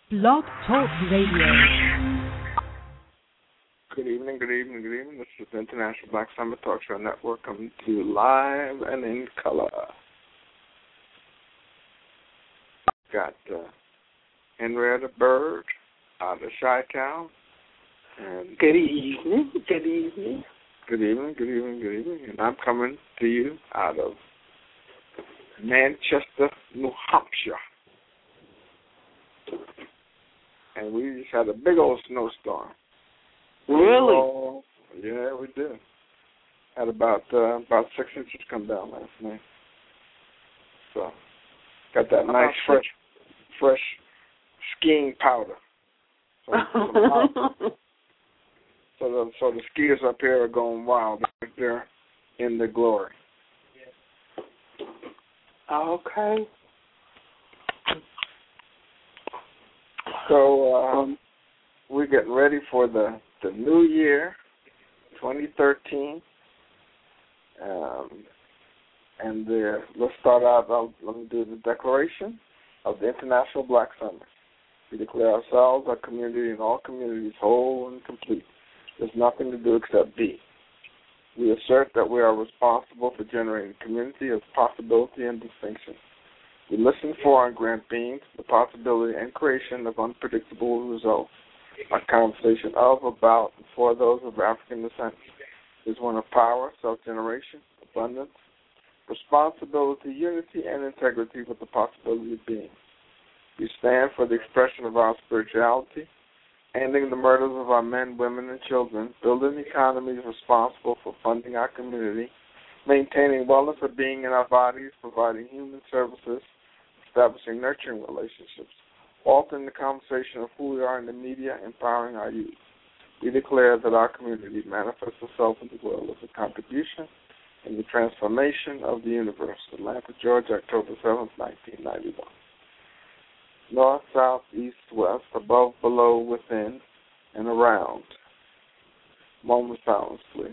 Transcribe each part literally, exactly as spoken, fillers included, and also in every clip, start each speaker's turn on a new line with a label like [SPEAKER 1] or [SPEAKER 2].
[SPEAKER 1] Blog Talk Radio.
[SPEAKER 2] Good evening, good evening, good evening. This is the International Black Summit Talk Show Network coming to you live and in color. Got uh, Henrietta Bird out of Chi-Town. And
[SPEAKER 3] good evening, good evening.
[SPEAKER 2] Good evening, good evening, good evening. And I'm coming to you out of Manchester, New Hampshire. And we just had a big old snowstorm.
[SPEAKER 3] Really?
[SPEAKER 2] Oh, yeah, we did. Had about uh, about six inches come down last night. So got that nice fresh fresh skiing powder. So, so the so the skiers up here are going wild. They're in the glory.
[SPEAKER 3] Okay.
[SPEAKER 2] So um, we're getting ready for the, the new year, twenty thirteen. Um, and the, let's start out, I'll, let me do the declaration of the International Black Summit. We declare ourselves, our community, and all communities whole and complete. There's nothing to do except be. We assert that we are responsible for generating a community of possibility and distinction. We listen for and grant beings the possibility and creation of unpredictable results. Our conversation of, about, and for those of African descent is one of power, self-generation, abundance, responsibility, unity, and integrity with the possibility of being. We stand for the expression of our spirituality, ending the murders of our men, women, and children, building economies responsible for funding our community, maintaining wellness of being in our bodies, providing human services, establishing nurturing relationships, altering the conversation of who we are in the media, empowering our youth. We declare that our community manifests itself in the world as a contribution in the transformation of the universe. Atlanta, Georgia, October seventh, nineteen ninety-one. North, south, east, west, above, below, within, and around. Moment of silence, please.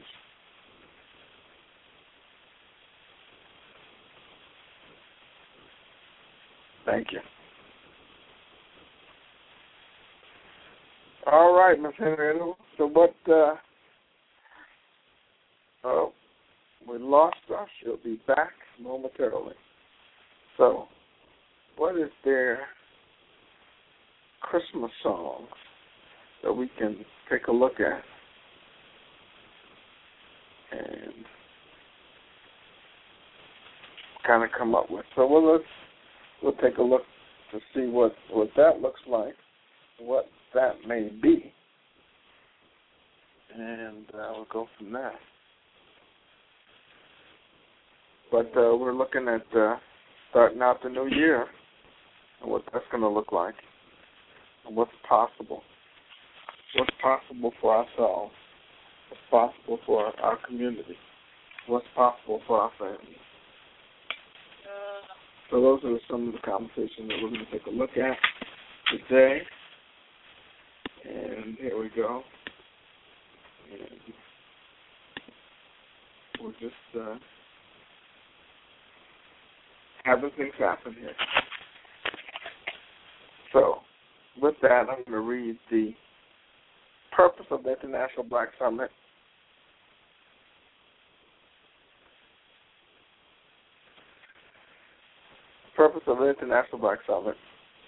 [SPEAKER 2] Thank you. All right, Miz Henrietta. So what, uh, oh, we lost her. She'll be back momentarily. So what is their Christmas songs that we can take a look at and kind of come up with? So well, let's we'll take a look to see what, what that looks like, what that may be, and uh, we'll go from there. But uh, we're looking at uh, starting out the new year and what that's going to look like and what's possible. What's possible for ourselves, what's possible for our community, what's possible for our families. So those are some of the conversations that we're going to take a look at today. And here we go. And we're just uh, having things happen here. So with that, I'm going to read the purpose of the International Black Summit. The purpose of the International Black Summit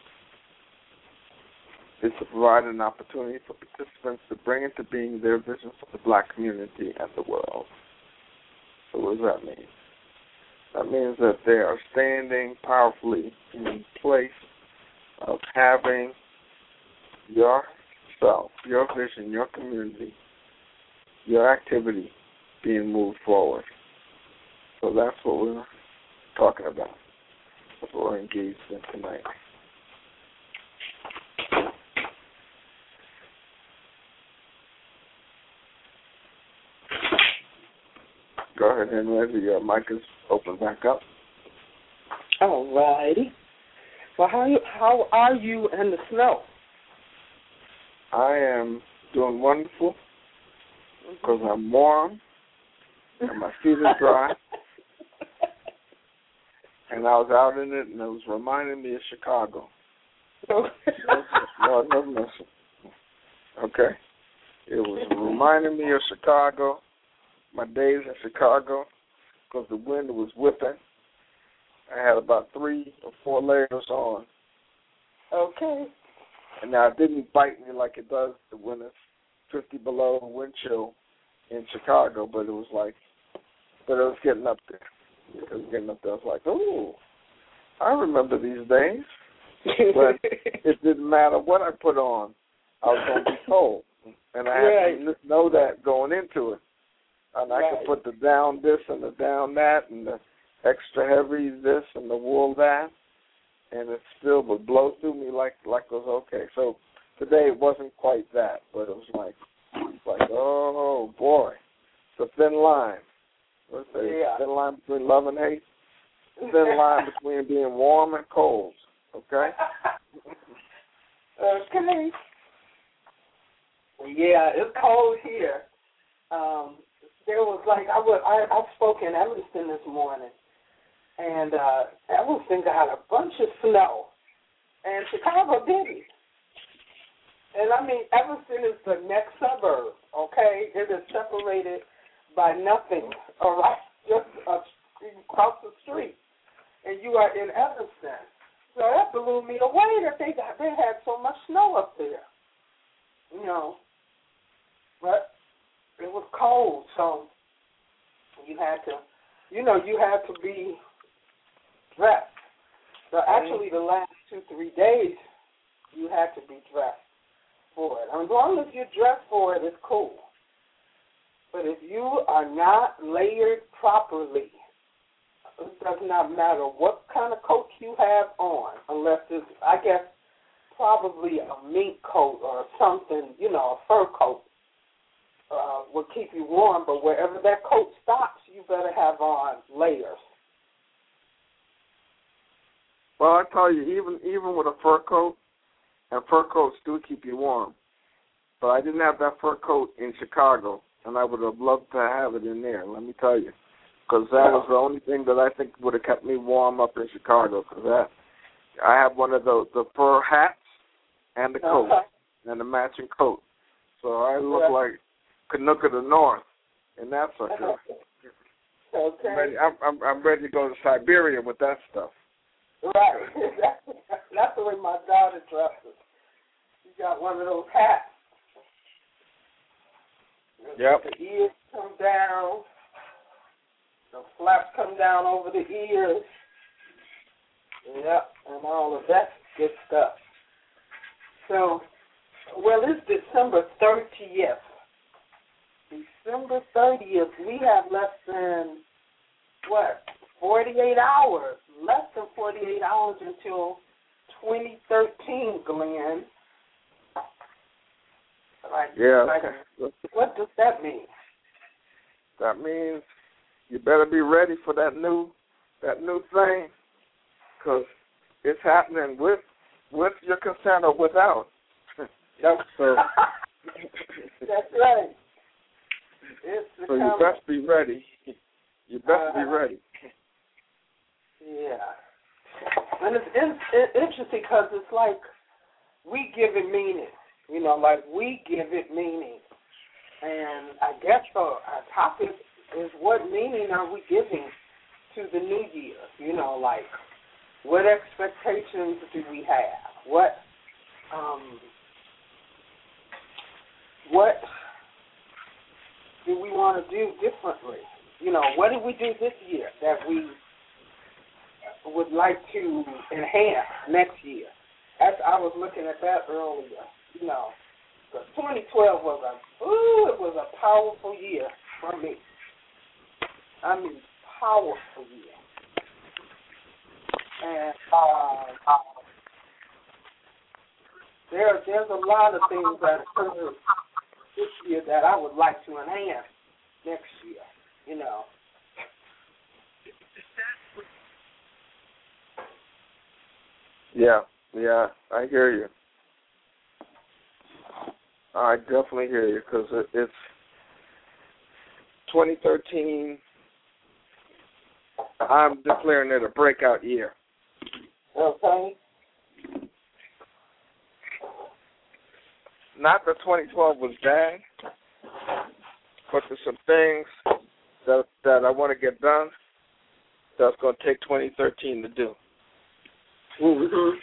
[SPEAKER 2] is to provide an opportunity for participants to bring into being their visions of the black community and the world. So what does that mean? That means that they are standing powerfully in place of having yourself, your vision, your community, your activity being moved forward. So that's what we're talking about. That's what we're engaged in tonight. Go ahead, Henrietta. Your mic is open back up.
[SPEAKER 3] All righty. Well, how you, how are you in the snow?
[SPEAKER 2] I am doing wonderful because I'm warm and my feet are dry. And I was out in it, and it was reminding me of Chicago.
[SPEAKER 3] Okay.
[SPEAKER 2] Lord have mercy. Okay. It was reminding me of Chicago, my days in Chicago, because the wind was whipping. I had about three or four layers on.
[SPEAKER 3] Okay.
[SPEAKER 2] And now it didn't bite me like it does when it's fifty below wind chill in Chicago, but it was like, but it was getting up there. It was getting up there. I was like, ooh, I remember these days. But it didn't matter what I put on. I was going to be cold. And I
[SPEAKER 3] right.
[SPEAKER 2] had to know that going into it. And I
[SPEAKER 3] right.
[SPEAKER 2] could put the down this and the down that and the extra heavy this and the wool that. And it still would blow through me like like it was okay. So today it wasn't quite that, but it was like, like oh, boy. It's a thin line. What's that?
[SPEAKER 3] Yeah.
[SPEAKER 2] Thin line between love and hate. Thin line between being warm and cold. Okay?
[SPEAKER 3] Okay. Yeah, it's cold here. Um, there was like, I, was, I, I spoke in Evanston this morning, and uh, Evanston got a bunch of snow, and Chicago didn't. And I mean, Evanston is the next suburb, okay? It is separated by nothing, all right? Just uh, across the street, and you are in Evanston. So that blew me away that they got, they had so much snow up there, you know. But it was cold, so you had to, you know, you had to be dressed. So actually, the last two, three days, you had to be dressed for it. As long as you dress for it, it's cool. But if you are not layered properly, it does not matter what kind of coat you have on, unless it's, I guess, probably a mink coat or something, you know, a fur coat. Uh, will keep you warm, but wherever that coat stops, you better have on layers.
[SPEAKER 2] Well, I tell you, even even with a fur coat, and fur coats do keep you warm. But I didn't have that fur coat in Chicago, and I would have loved to have it in there, let me tell you. Because that was the only thing that I think would have kept me warm up in Chicago. Because that, I have one of the, the fur hats and the coat, uh-huh. and the matching coat. So I look yeah. like Canuck of the North in that sucker.
[SPEAKER 3] Okay.
[SPEAKER 2] I'm ready, I'm, I'm, I'm ready to go to Siberia with that stuff.
[SPEAKER 3] Right. That's the way my daughter dresses. She got one of those hats.
[SPEAKER 2] Yep.
[SPEAKER 3] The ears come down. The flaps come down over the ears. Yep, and all of that good stuff. So, well, it's December thirtieth. December thirtieth, we have less than, what, forty-eight hours. Less than forty-eight hours until twenty thirteen, Glenn. Like,
[SPEAKER 2] yeah.
[SPEAKER 3] Like, what does that mean?
[SPEAKER 2] That means you better be ready for that new that new thing, because it's happening with with your consent or without.
[SPEAKER 3] Yep.
[SPEAKER 2] So
[SPEAKER 3] that's right. It's
[SPEAKER 2] so you best be ready. You best uh, be ready.
[SPEAKER 3] Yeah. And it's, it's, it's interesting because it's like we give it meaning. You know, like we give it meaning. And I guess our, our topic is what meaning are we giving to the new year? You know, like what expectations do we have? What, um, what do we want to do differently? You know, what did we do this year that we would like to enhance next year? As I was looking at that earlier, you know, because twenty twelve was a, ooh, it was a powerful year for me. I mean, powerful year. And uh, there, there's a lot of things that occurred this year that I would like to enhance next year, you know.
[SPEAKER 2] Yeah, yeah, I hear you. I definitely hear you, because it, it's twenty thirteen. I'm declaring it a breakout year.
[SPEAKER 3] Okay.
[SPEAKER 2] not that twenty twelve was bad, but there's some things that that I want to get done that's going to take twenty thirteen to do.
[SPEAKER 3] Mm-hmm.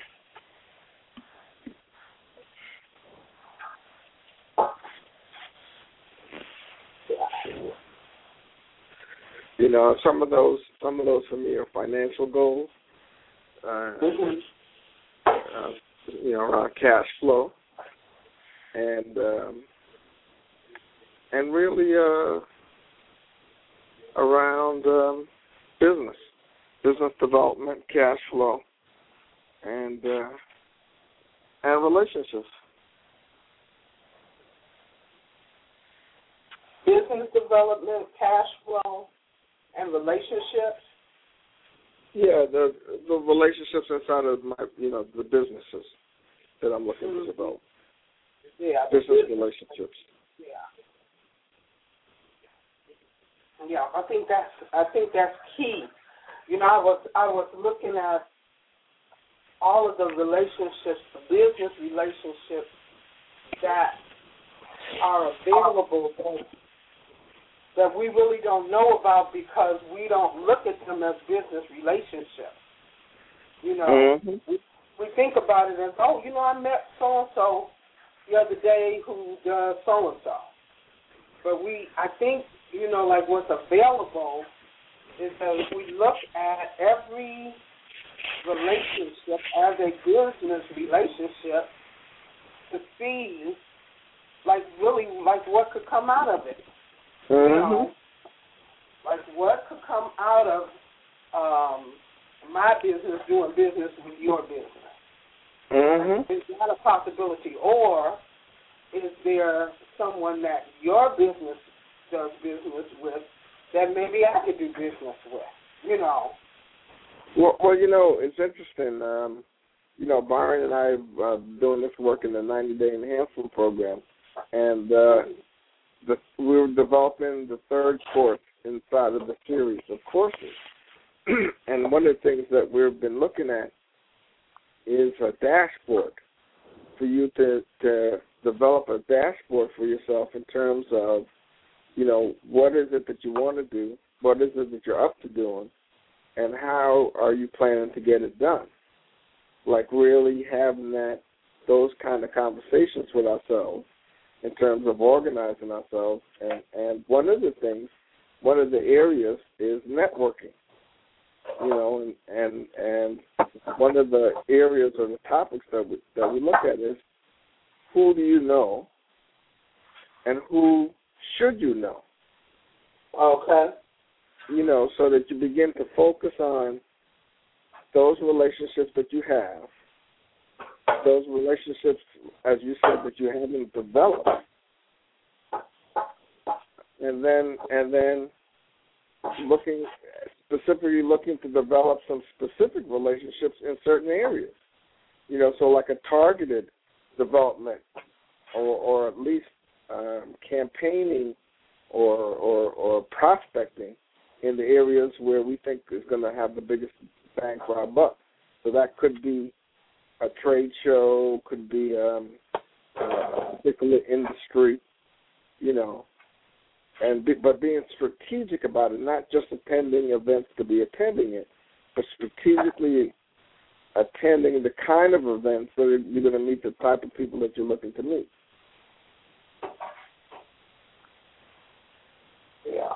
[SPEAKER 2] You know, some of those, some of those for me are financial goals. Uh,
[SPEAKER 3] Mm-hmm.
[SPEAKER 2] uh, you know, around cash flow, and um, and really uh, around um, business, business development, cash flow, and uh, and relationships.
[SPEAKER 3] Business development, cash flow, and relationships.
[SPEAKER 2] Yeah, the the relationships inside of my, you know, the businesses that I'm looking
[SPEAKER 3] Mm-hmm.
[SPEAKER 2] to develop.
[SPEAKER 3] Yeah.
[SPEAKER 2] Business relationships.
[SPEAKER 3] Yeah. Yeah, I think that's I think that's key. You know, I was I was looking at all of the relationships, the business relationships that are available that, that we really don't know about because we don't look at them as business relationships. You know,
[SPEAKER 2] Mm-hmm.
[SPEAKER 3] we, we think about it as, oh, you know, I met so-and-so the other day who does so-and-so. But we, I think, you know, like what's available is that if we look at every relationship as a business relationship to see, like, really, like what could come out of it.
[SPEAKER 2] Mm-hmm.
[SPEAKER 3] You know, like what could come out of um, my business doing business with your business?
[SPEAKER 2] Mm-hmm.
[SPEAKER 3] Is that a possibility? Or is there someone that your business does business with that maybe I could do business with? You know.
[SPEAKER 2] Well, well, you know, it's interesting. Um, you know, Byron and I are uh, doing this work in the ninety-day enhancement program, and uh, the, we're developing the third course inside of the series of courses. And one of the things that we've been looking at is a dashboard for you to, to develop a dashboard for yourself in terms of, you know, what is it that you want to do, what is it that you're up to doing, and how are you planning to get it done? Like really having that, those kind of conversations with ourselves in terms of organizing ourselves. And, and one of the things, one of the areas is networking. You know, and, and and one of the areas or the topics that we, that we look at is who do you know and who should you know?
[SPEAKER 3] Okay.
[SPEAKER 2] You know, so that you begin to focus on those relationships that you have, those relationships, as you said, that you haven't developed, and then and then looking specifically looking to develop some specific relationships in certain areas. You know, so like a targeted development, or or at least um, campaigning or, or or prospecting in the areas where we think is going to have the biggest bang for our buck. So that could be a trade show, could be um, a particular industry, you know, and be, but being strategic about it, not just attending events to be attending it, but strategically attending the kind of events that you're going to meet the type of people that you're looking to meet.
[SPEAKER 3] Yeah.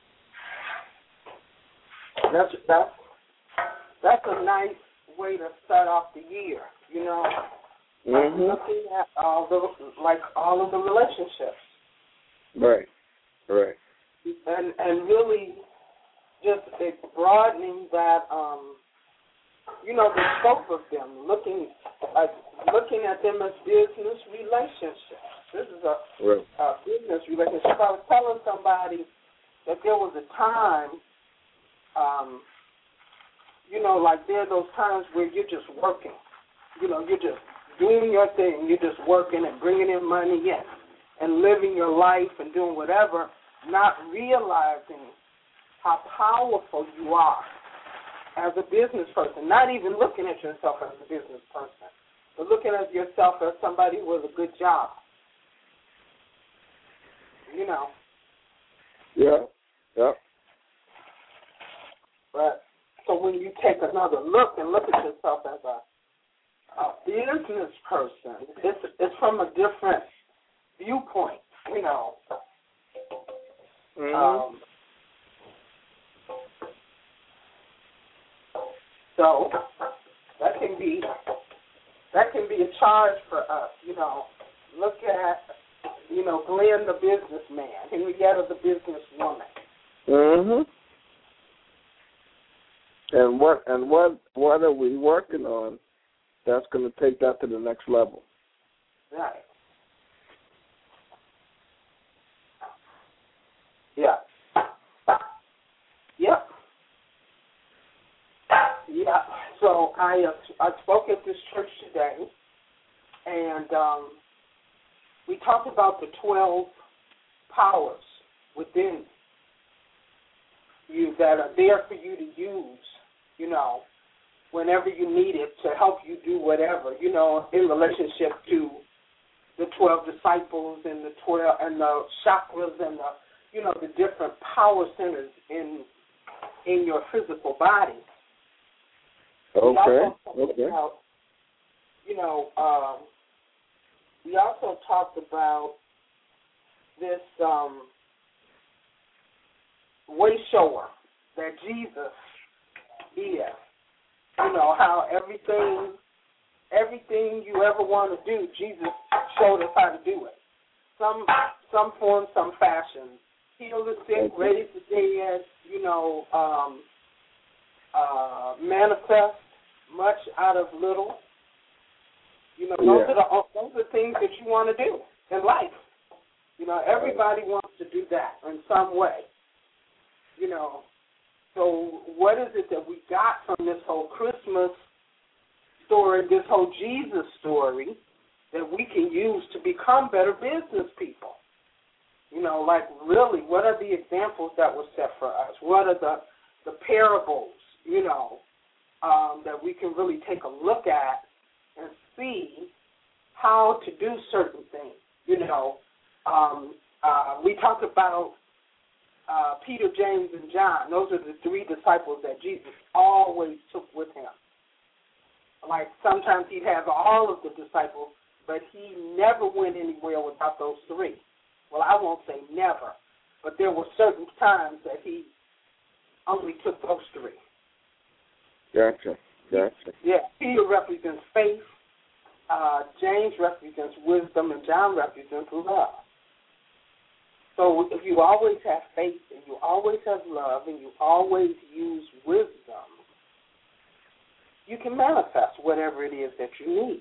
[SPEAKER 3] That's that's that's a nice way to start off the year, you know.
[SPEAKER 2] Mm-hmm.
[SPEAKER 3] Looking at all the like all of the relationships.
[SPEAKER 2] Right. Right.
[SPEAKER 3] And and really just broadening that um you know, the scope of them, looking like looking at them as business relationships. This is a,
[SPEAKER 2] right.
[SPEAKER 3] a business relationship. I was telling somebody that there was a time, um, you know, like there are those times where you're just working. You know, you're just doing your thing. You're just working and bringing in money, yes, and living your life and doing whatever, not realizing how powerful you are as a business person, not even looking at yourself as a business person, but looking at yourself as somebody who has a good job, you know.
[SPEAKER 2] Yeah, yeah.
[SPEAKER 3] But so when you take another look and look at yourself as a, a business person, it's it's from a different viewpoint, you know.
[SPEAKER 2] Mm-hmm.
[SPEAKER 3] Um, so that can be that can be a charge for us, you know. Look at, you know, Glenn the businessman, Henrietta the businesswoman.
[SPEAKER 2] Mhm. And what and what what are we working on that's going to take that to the next level?
[SPEAKER 3] Right. Yeah. Yep. Yeah. So I uh, I spoke at this church today, and um, we talked about the twelve powers within you that are there for you to use, you know, whenever you need it to help you do whatever, you know, in relationship to the twelve disciples and the twelve and the chakras and the, you know, the different power centers in in your physical body.
[SPEAKER 2] Okay.
[SPEAKER 3] We also talked
[SPEAKER 2] Okay.
[SPEAKER 3] about, you know, um, we also talked about this um, way shower that Jesus is. You know, how everything, everything you ever want to do, Jesus showed us how to do it. Some, some form, some fashion. Heal the sick, raise the dead. You know, um, uh, manifest much out of little. You know, those
[SPEAKER 2] Yeah.
[SPEAKER 3] are the those are things that you want to do in life. You know, everybody wants to do that in some way. You know, so what is it that we got from this whole Christmas story, this whole Jesus story, that we can use to become better business people? You know, like really, what are the examples that were set for us? What are the, the parables, you know, um, that we can really take a look at and see how to do certain things? You know, um, uh, we talked about uh, Peter, James, and John. Those are the three disciples that Jesus always took with him. Like sometimes he'd have all of the disciples, but he never went anywhere without those three. Well, I won't say never, but there were certain times that he only took those three.
[SPEAKER 2] Gotcha. Gotcha.
[SPEAKER 3] Yeah, Peter represents faith, uh, James represents wisdom, and John represents love. So if you always have faith and you always have love and you always use wisdom, you can manifest whatever it is that you need.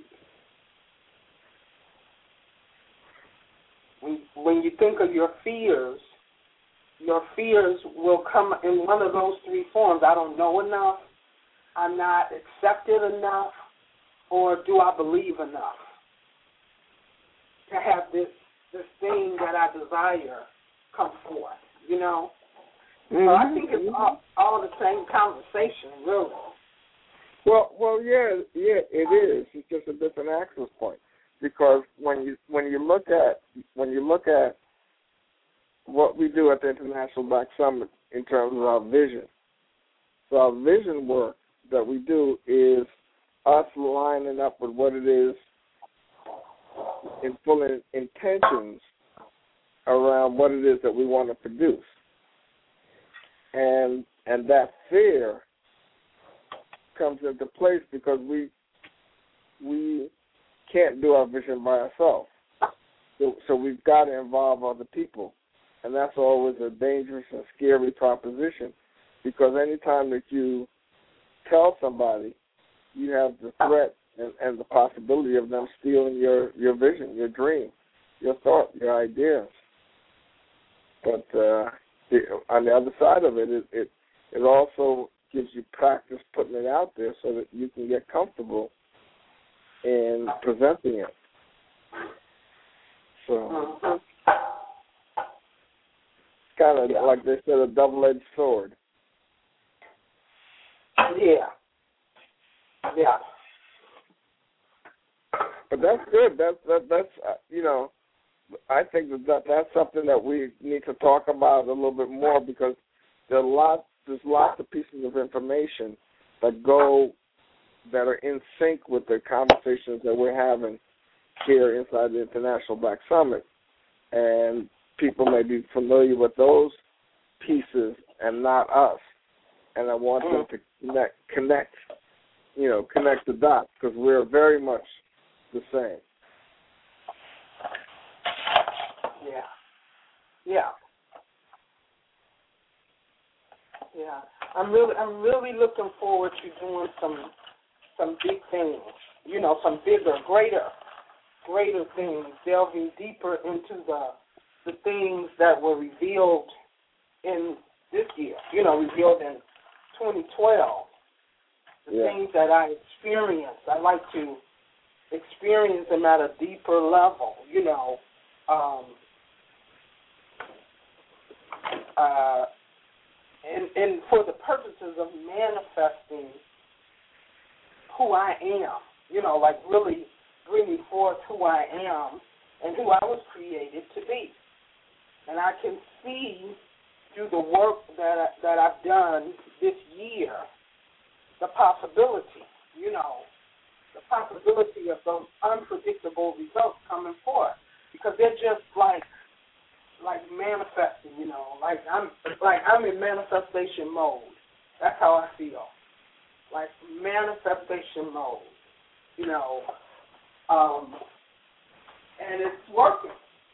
[SPEAKER 3] When, when you think of your fears, your fears will come in one of those three forms. I don't know enough, I'm not accepted enough, or do I believe enough to have this this thing that I desire come forth, you know?
[SPEAKER 2] Mm-hmm.
[SPEAKER 3] So I think it's all, all the same conversation, really.
[SPEAKER 2] Well, well, yeah, yeah, it is. It's just a different access point, because when you when you look at when you look at what we do at the International Black Summit in terms of our vision, so our vision work that we do is us lining up with what it is in full in, intentions around what it is that we want to produce, and and that fear comes into place because we we can't do our vision by ourselves. So, so we've got to involve other people, and that's always a dangerous and scary proposition, because anytime that you tell somebody, you have the threat and, and the possibility of them stealing your, your vision, your dream, your thought, your ideas. But uh, the, on the other side of it, it, it, it also gives you practice putting it out there so that you can get comfortable in presenting it. So it's kind of, like they said, a double-edged sword.
[SPEAKER 3] Yeah. Yeah.
[SPEAKER 2] But that's good. That's that, that's uh, you know, I think that, that that's something that we need to talk about a little bit more because there are lots, there's lots of pieces of information that go that are in sync with the conversations that we're having here inside the International Black Summit, and people may be familiar with those pieces and not us. And I want them to connect, connect, you know, connect the dots because we're very much the same.
[SPEAKER 3] Yeah. Yeah. Yeah. I'm really, I'm really looking forward to doing some, some big things. You know, some bigger, greater, greater things, delving deeper into the, the things that were revealed in this year. You know, revealed in twenty twelve. The
[SPEAKER 2] Yeah.
[SPEAKER 3] things that I experienced, I like to experience them at a deeper level. You know. Um, uh, and, and for the purposes of manifesting who I am, you know, like really bringing forth who I am and who I was created to be. And I can see through the work that, I, that I've done this year the possibility, you know, the possibility of those unpredictable results coming forth because they're just like, like manifesting, you know, like I'm like I'm in manifestation mode. That's how I feel. Like manifestation mode, you know, um, and it's working.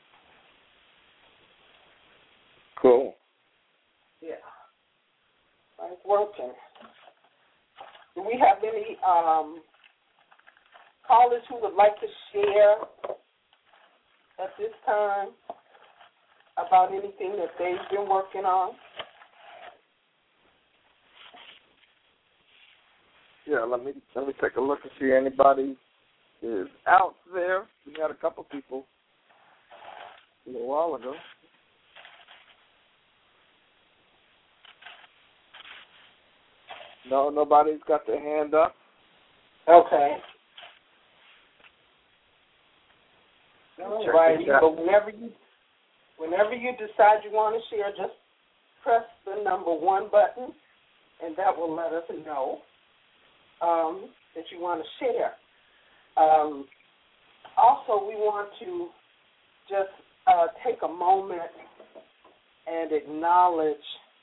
[SPEAKER 2] Cool.
[SPEAKER 3] Yeah, like working. Do we have any um, callers who would like to share at this time about anything that they've been working on?
[SPEAKER 2] Yeah, let me let me take a look and see anybody is out there. We had a couple people a little while ago. No, nobody's got their hand up.
[SPEAKER 3] Okay. All right. But whenever you whenever you decide you want to share, just press the number one button, and that will let us know um, that you want to share. Um, also, we want to just uh, take a moment and acknowledge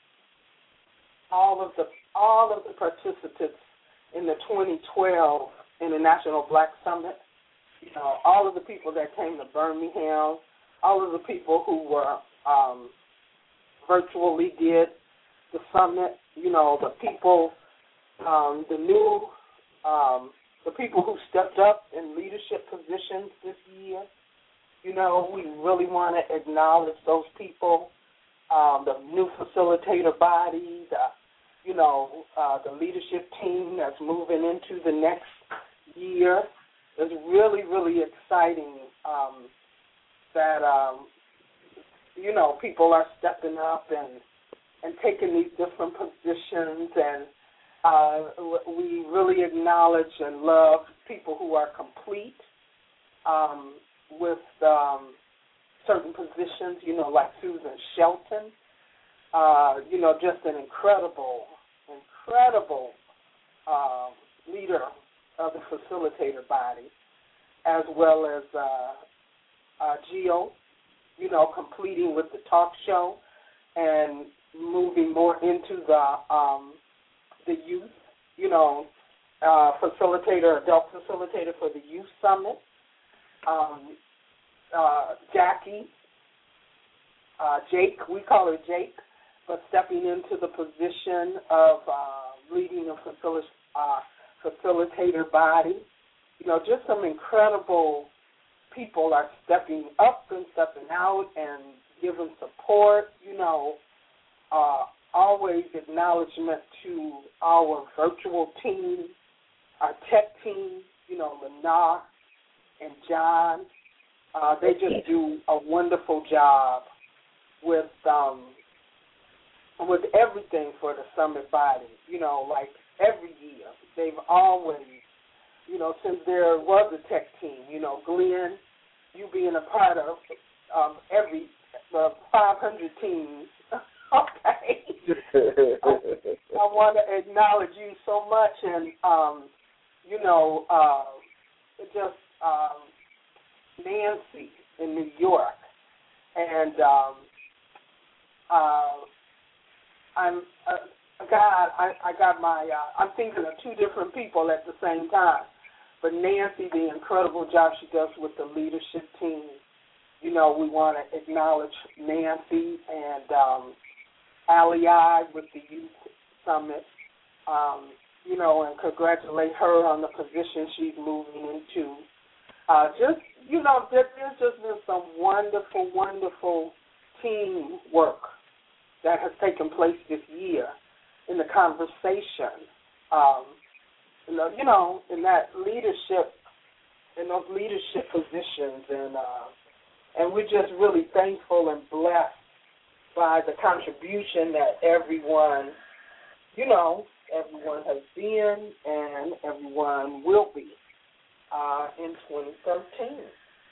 [SPEAKER 3] all of the all of the participants in the twenty twelve International Black Summit. You know, all of the people that came to Birmingham, all of the people who were um, virtually did the summit. You know, the people, um, the new, um, the people who stepped up in leadership positions this year. You know, we really want to acknowledge those people. Um, the new facilitator body, the you know, uh, the leadership team that's moving into the next year. It's really, really exciting um, that, um, you know, people are stepping up and, and taking these different positions. And uh, we really acknowledge and love people who are complete um, with um, certain positions, you know, like Susan Shelton. Uh, you know, just an incredible, incredible uh, leader of the facilitator body, as well as uh, uh, Gio, you know, completing with the talk show and moving more into the um, the youth, you know, uh, facilitator, adult facilitator for the Youth Summit. Um, uh, Jackie, uh, Jake, we call her Jake, but stepping into the position of uh, leading a facil- uh, facilitator body. You know, just some incredible people are stepping up and stepping out and giving support. You know, uh, always acknowledgement to our virtual team, our tech team, you know, Lana and John. Uh, they just do a wonderful job with um, with everything for the summit body, you know, like every year. They've always, you know, since there was a tech team, you know, Glenn, you being a part of um, every uh, five hundred teams. Okay. I, I want to acknowledge you so much, and um, you know, uh, just um, Nancy in New York, and um, uh, I'm uh, God. I, I got my. Uh, I'm thinking of two different people at the same time. But Nancy, the incredible job she does with the leadership team. You know, we want to acknowledge Nancy and um, Aliyah with the Youth Summit. Um, you know, and congratulate her on the position she's moving into. Uh, just, you know, there, there's just been some wonderful, wonderful team work that has taken place this year in the conversation. Um, you know, you know, in that leadership, in those leadership positions, and uh, and we're just really thankful and blessed by the contribution that everyone, you know, everyone has been and everyone will be uh, in twenty thirteen.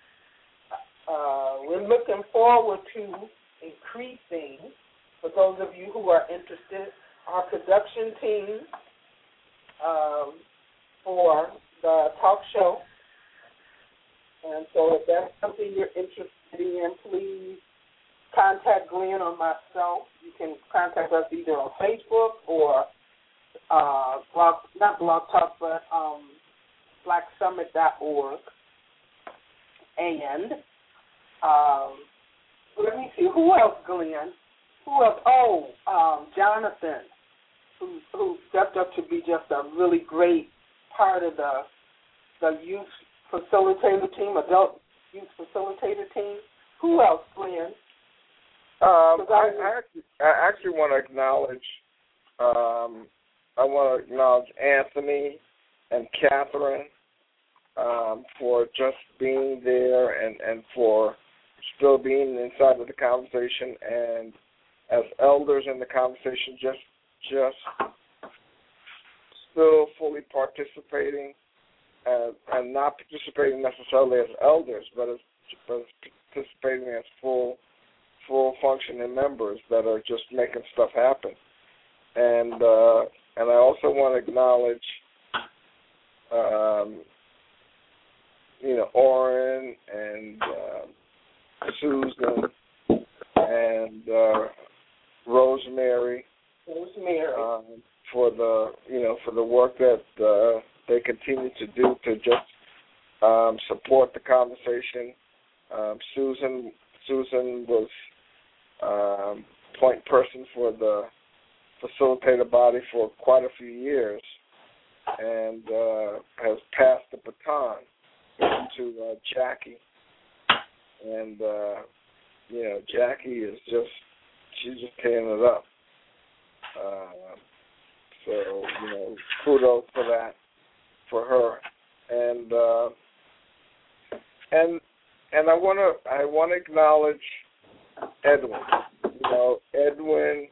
[SPEAKER 3] Uh, we're looking forward to increasing, for those of you who are interested, our production team um, for the talk show. And so if that's something you're interested in, please contact Glenn or myself. You can contact us either on Facebook or uh, blog, not Blog Talk, but um, black summit dot org. And um, let me see, who else, Glenn? Who else? Oh, um, Jonathan, who, who stepped up to be just a really great part of the the youth facilitator team, adult youth facilitator team. Who else, Glenn?
[SPEAKER 2] Um, I, I, actually, I actually want to acknowledge, um, I want to acknowledge Anthony and Catherine um, for just being there and, and for still being inside of the conversation, and as elders in the conversation, just just still fully participating, uh, and not participating necessarily as elders, but as, but as participating as full full functioning members that are just making stuff happen. And uh, and I also want to acknowledge, um, you know, Orrin and uh, Susan and uh, Rosemary,
[SPEAKER 3] Rosemary.
[SPEAKER 2] um, for the you know for the work that uh, they continue to do to just um, support the conversation. Um, Susan Susan was um, point person for the facilitator body for quite a few years, and uh, has passed the baton to uh, Jackie. And uh, you know, Jackie is just she's just tearing it up. Uh, so you know, kudos for that for her. And uh, and and I want to I want to acknowledge Edwin. You know, Edwin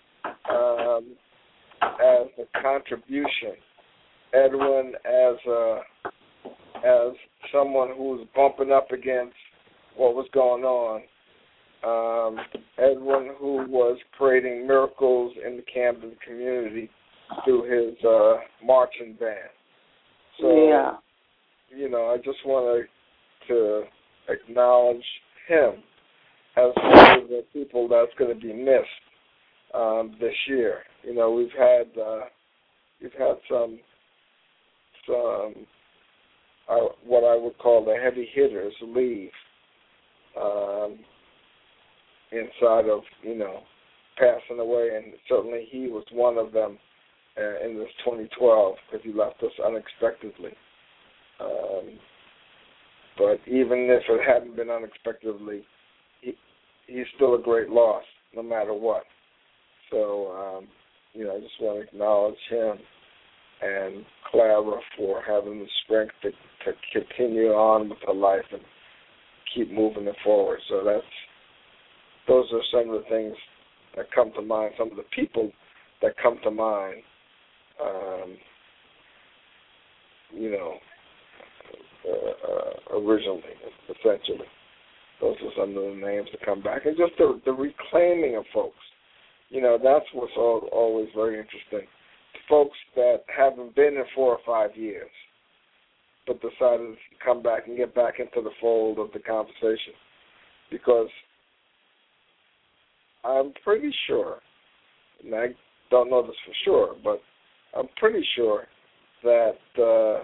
[SPEAKER 2] um, as a contribution. Edwin as a as someone who was bumping up against what was going on. Um, Edwin, who was creating miracles in the Camden community through his uh, marching band. So,
[SPEAKER 3] yeah.
[SPEAKER 2] you know, I just want to to acknowledge him as one of the people that's going to be missed um, this year. You know, we've had uh, we've had some some uh, what I would call the heavy hitters leave. Um, inside of, you know, passing away, and certainly he was one of them uh, in this twenty twelve because he left us unexpectedly. Um, but even if it hadn't been unexpectedly, he, he's still a great loss, no matter what. So, um, you know, I just want to acknowledge him and Clara for having the strength to, to continue on with her life and keep moving it forward. So that's those are some of the things that come to mind, some of the people that come to mind, um, you know, uh, uh, originally, essentially. those are some of the names that come back. And just the, the reclaiming of folks. You know, that's what's all, always very interesting. Folks that haven't been in four or five years, but decided to come back and get back into the fold of the conversation. Because I'm pretty sure, and I don't know this for sure, but I'm pretty sure that uh,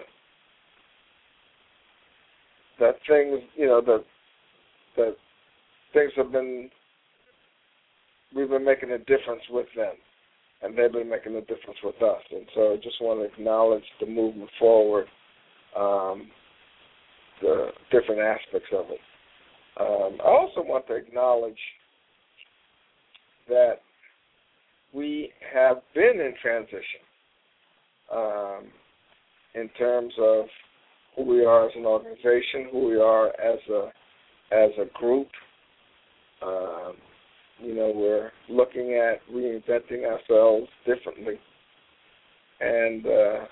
[SPEAKER 2] that things, you know, that that things have been, we've been making a difference with them, and they've been making a difference with us. And so I just want to acknowledge the movement forward, um, the different aspects of it. Um, I also want to acknowledge that we have been in transition um, in terms of who we are as an organization, who we are as a as a group. Um, you know, we're looking at reinventing ourselves differently. And uh,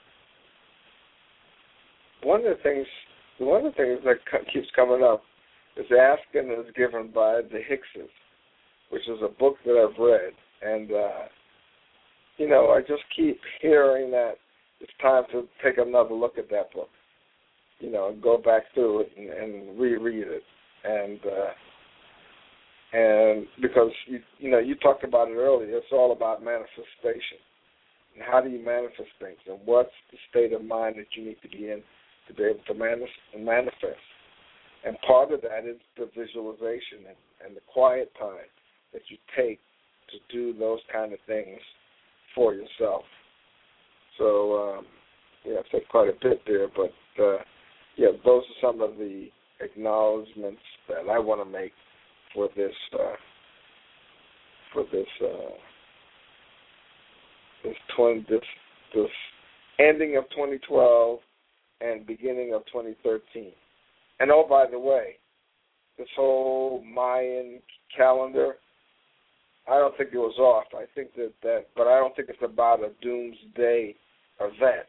[SPEAKER 2] one of the things, one of the things that co- keeps coming up is Asking is Given by the Hickses, which is a book that I've read. And, uh, you know, I just keep hearing that it's time to take another look at that book, you know, and go back through it and, and reread it. And uh, and because, you, you know, you talked about it earlier, it's all about manifestation. And how do you manifest things? And what's the state of mind that you need to be in to be able to manif- manifest? And part of that is the visualization and, and the quiet time that you take to do those kind of things for yourself. So, um, yeah, I've said quite a bit there, but, uh, yeah, those are some of the acknowledgments that I want to make for this, uh, for this, uh, this, twenty, this, this ending of twenty twelve and beginning of twenty thirteen. And, oh, by the way, this whole Mayan calendar, I don't think it was off. I think that, that, but I don't think it's about a doomsday event.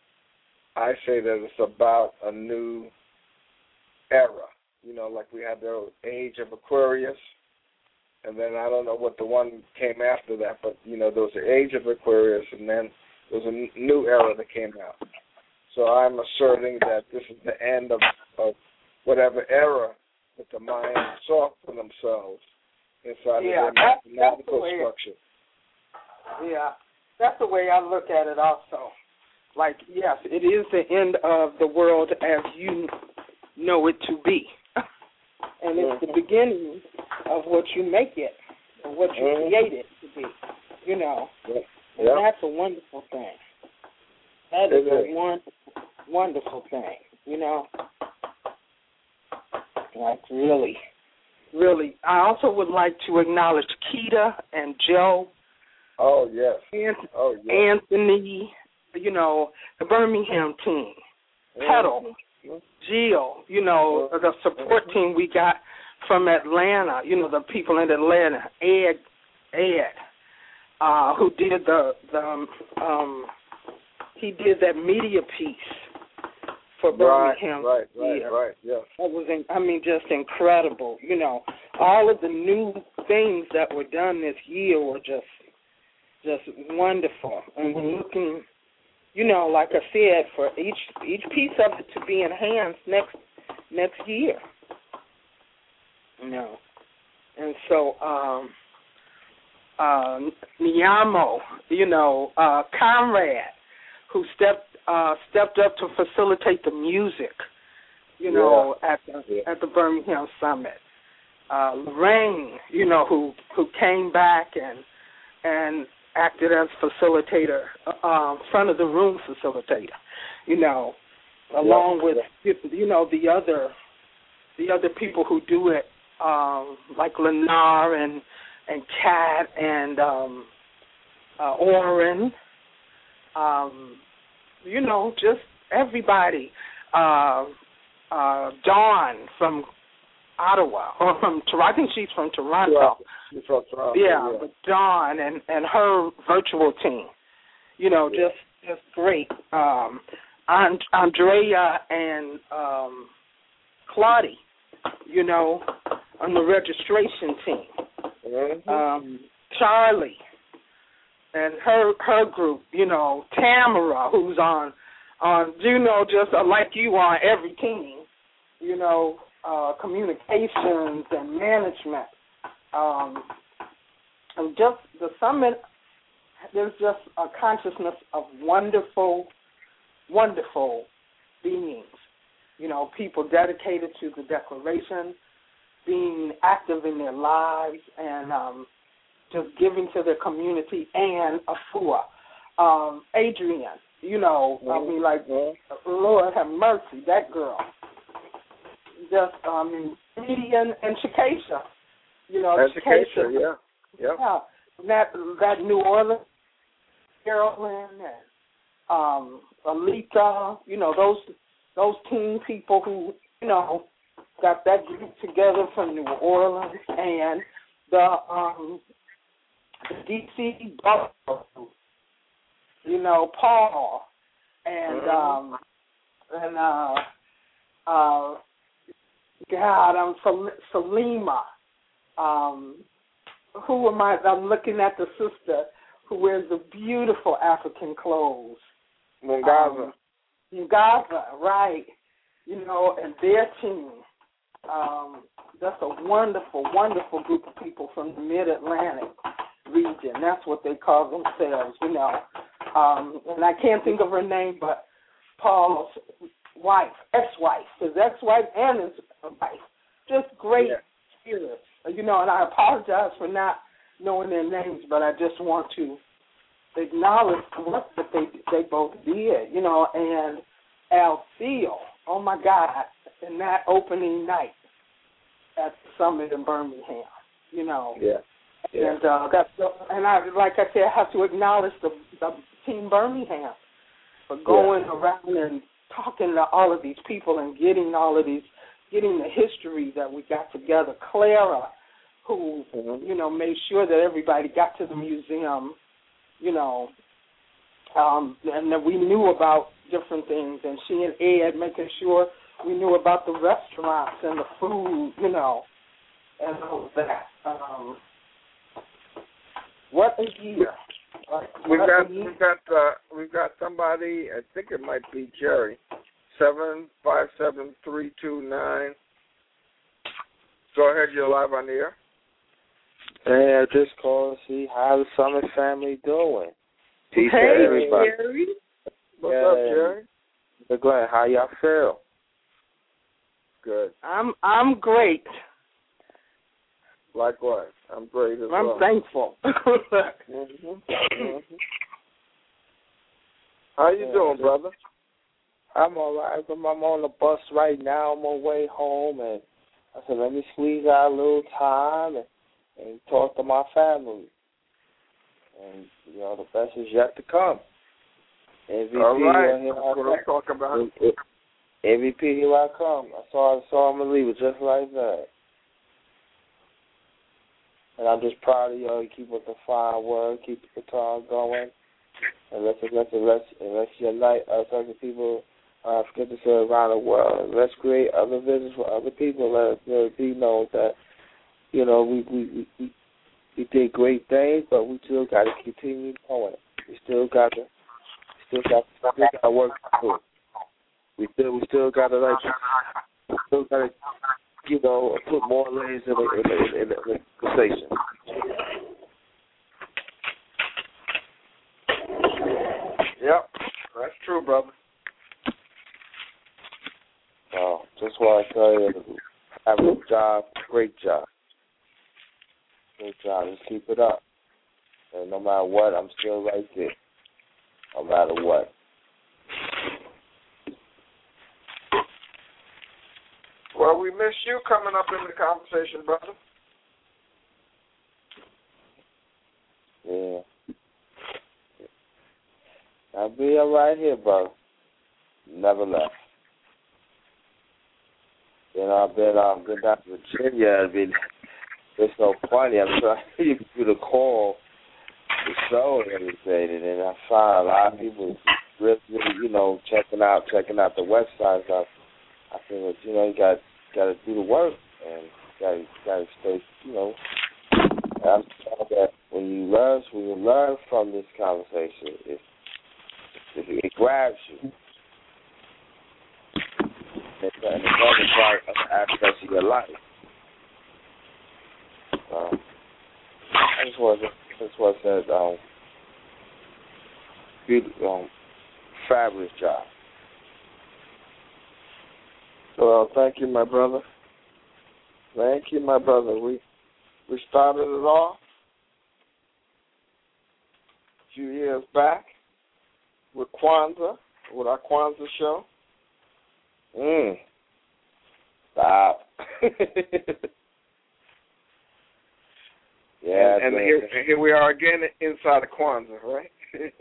[SPEAKER 2] I say that it's about a new era. You know, like we had the age of Aquarius, and then I don't know what the one came after that, but, you know, there was the age of Aquarius, and then there was a n- new era that came out. So I'm asserting that this is the end of, of whatever era that the Mayans saw for themselves inside
[SPEAKER 3] yeah,
[SPEAKER 2] of their
[SPEAKER 3] that's,
[SPEAKER 2] mathematical
[SPEAKER 3] that's
[SPEAKER 2] structure.
[SPEAKER 3] It, yeah, that's the way I look at it also. Like, yes, it is the end of the world as you know it to be. And it's the beginning of what you make it, or what you
[SPEAKER 2] mm-hmm.
[SPEAKER 3] create it to be, you know.
[SPEAKER 2] Yep.
[SPEAKER 3] And
[SPEAKER 2] Yep.
[SPEAKER 3] that's a wonderful thing. That is
[SPEAKER 2] it
[SPEAKER 3] a
[SPEAKER 2] is.
[SPEAKER 3] wonderful, wonderful thing, you know. Like, really, really. I also would like to acknowledge Keita and Joe.
[SPEAKER 2] Oh, yes.
[SPEAKER 3] And
[SPEAKER 2] oh, yes.
[SPEAKER 3] Anthony, you know, the Birmingham team.
[SPEAKER 2] Mm-hmm.
[SPEAKER 3] Petal. Jill, you know, the support team we got from Atlanta, you know, the people in Atlanta, Ed, Ed, uh, who did the, the um, he did that media piece for Birmingham.
[SPEAKER 2] Right, right,
[SPEAKER 3] yeah.
[SPEAKER 2] right, yeah.
[SPEAKER 3] That was, in, I mean, just incredible. You know, all of the new things that were done this year were just, just wonderful. And we're looking, you know, like I said, for each each piece of it to be enhanced next next year. You know, and so um, uh, Niamo, you know, uh, Conrad, who stepped uh, stepped up to facilitate the music, you know, yeah. at the yeah. at the Birmingham Summit. Uh, Lorraine, you know, who who came back and and. acted as facilitator, uh, front of the room facilitator, you know, along yeah, with yeah. you know the other the other people who do it, um, like Lennar and and Kat and um, uh, Oren, um, you know, just everybody. Uh, uh, Dawn from Ottawa, or from Toronto. I think she's from Toronto.
[SPEAKER 2] She's from Toronto.
[SPEAKER 3] Yeah,
[SPEAKER 2] yeah.
[SPEAKER 3] but Dawn and, and her virtual team, you know,
[SPEAKER 2] yeah.
[SPEAKER 3] just just great. Um, And- Andrea and um, Claudia, you know, on the registration team.
[SPEAKER 2] Mm-hmm.
[SPEAKER 3] Um, Charlie and her her group, you know, Tamara, who's on, on you know, just like you on every team, you know, uh, communications and management. Um, and just the summit, there's just a consciousness of wonderful, wonderful beings. You know, people dedicated to the Declaration, being active in their lives, and um, just giving to their community, and Afua. Um, Adrian, you know, mm-hmm. I mean, like, Lord have mercy, that girl. Just, I mean, Indian and Chicasha. You know,
[SPEAKER 2] and Chicasha, yeah. Yep.
[SPEAKER 3] Yeah. That, that New Orleans, Carolyn, and um, Alita, you know, those those teen people who, you know, got that group together from New Orleans, and the um, the D C Buffalo, you know, Paul, and
[SPEAKER 2] mm-hmm.
[SPEAKER 3] um, and uh, uh, God, I'm Sal- Salima. Um, who am I? I'm looking at the sister who wears the beautiful African clothes.
[SPEAKER 2] Mungaza.
[SPEAKER 3] Um, Mungaza, right. You know, and their team. Um, that's a wonderful, wonderful group of people from the Mid-Atlantic region. That's what they call themselves, you know. Um, and I can't think of her name, but Paul's wife, ex-wife, his ex-wife and his wife. Just great spirits, yeah. You know, and I apologize for not knowing their names, but I just want to acknowledge what that they they both did, you know, and Alceel, oh my God, in that opening night at the summit in Birmingham, you know.
[SPEAKER 2] Yeah. yeah.
[SPEAKER 3] And uh, that's and I like I said, I have to acknowledge the, the Team Birmingham for going yeah. around and talking to all of these people and getting all of these, getting the history that we got together. Clara, who mm-hmm. you know made sure that everybody got to the museum, you know, um, and that we knew about different things, and she and Ed making sure we knew about the restaurants and the food, you know, and all of that. Um, what a year! Like,
[SPEAKER 2] we've got we've got uh, we've got somebody. I think it might be Jerry. Seven five seven three two nine. Go ahead, you're live on the air.
[SPEAKER 4] Hey, I just called to see how the Summit family doing.
[SPEAKER 3] Peace hey, to everybody. Jerry.
[SPEAKER 2] What's yeah. up, Jerry?
[SPEAKER 4] But Glenn, how y'all feel?
[SPEAKER 2] Good.
[SPEAKER 3] I'm I'm great.
[SPEAKER 2] Likewise, I'm great as
[SPEAKER 3] I'm
[SPEAKER 2] well.
[SPEAKER 3] I'm thankful.
[SPEAKER 2] mm-hmm. Mm-hmm. How you yeah, doing, brother?
[SPEAKER 4] I'm all right. I'm on the bus right now. I'm on my way home, and I said, let me squeeze out a little time and, and talk to my family. And, you know, the best is yet to come. M V P,
[SPEAKER 2] all right.
[SPEAKER 4] Here
[SPEAKER 2] That's what I'm talking about.
[SPEAKER 4] M V P, here I come. I saw, I saw him leave it just like that. And I'm just proud of y'all. You keep with the fine word, keep the guitar going, and let's let's let's let's unite us other people. Uh, forget to say around the world. Let's create other visions for other people. Let, let it be known that you know we we we, we did great things, but we still got to continue going. We still got to still got still got to work through. We still we still got to like we still got to. You know, put more layers in the, in the, in the, in the conversation.
[SPEAKER 2] Yep, that's true, brother.
[SPEAKER 4] Oh, just want to tell you, have a good job, great job. Great job, just keep it up. And no matter what, I'm still right there. No matter what.
[SPEAKER 2] Well, we miss you coming up in the conversation, brother.
[SPEAKER 4] Yeah. I'll be all right here, brother. Never left. You know, I've been, um, been down to Virginia. I've been, it's so funny. I'm trying to get you to call the show and everything, and then I find a lot of people really, really, you know, checking out, checking out the websites. I, I think, you know, you got got to do the work, gotta, gotta stay, you know. I'm saying that when you learn, when you learn from this conversation, it, it, it grabs you. It's an important part of the aspects of your life. Um, I just want to, just want to say, um, beautiful, um, fabulous job.
[SPEAKER 2] Well, thank you, my brother. Thank you, my brother. We we started it off a few years back with Kwanzaa, with our Kwanzaa show.
[SPEAKER 4] Mm. Stop. Yeah,
[SPEAKER 2] and, and here, and here we are again inside of Kwanzaa, right?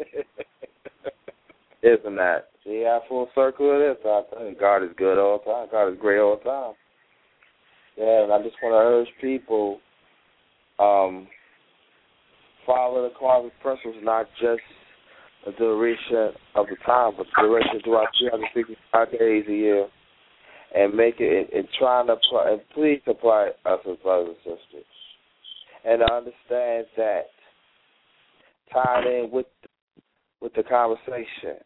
[SPEAKER 4] Isn't that? See how full circle it is? I think God is good all the time. God is great all the time. Yeah, and I just want to urge people, um, follow the Kwanzaa principles, not just the duration of the time, but the duration throughout three hundred sixty-five days a year, and make it, and trying to apply, and please apply us as brothers and sisters. And I understand that tied in with with the conversation,